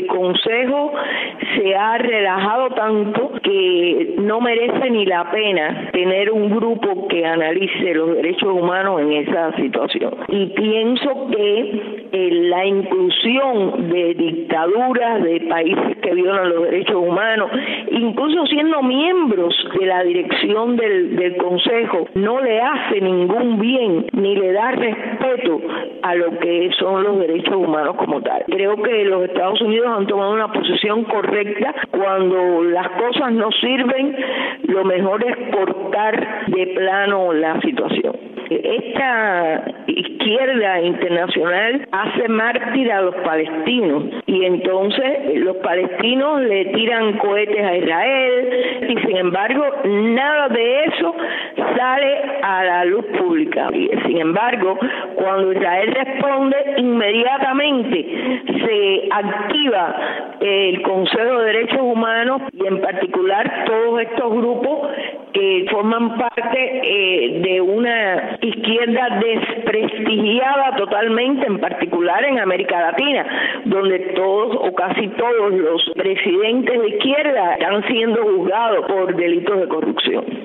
el Consejo se ha relajado tanto que no merece ni la pena tener un grupo que analice los derechos humanos en esa situación. Y pienso que la inclusión de dictaduras, de países que violan los derechos humanos, incluso siendo miembros de la dirección del Consejo, no le hace ningún bien ni le da respeto a lo que son los derechos humanos como tal. Creo que los Estados Unidos han tomado una posición correcta. Cuando las cosas no sirven, lo mejor es cortar de plano la situación. Esta izquierda internacional hace mártir a los palestinos y entonces los palestinos le tiran cohetes a Israel y sin embargo nada de eso sale a la luz pública. Y, sin embargo, cuando Israel responde, inmediatamente se activa el Consejo de Derechos Humanos y en particular todos estos grupos que forman parte de una izquierda desprestigiada totalmente, en particular en América Latina, donde todos o casi todos los presidentes de izquierda están siendo juzgados por delitos de corrupción.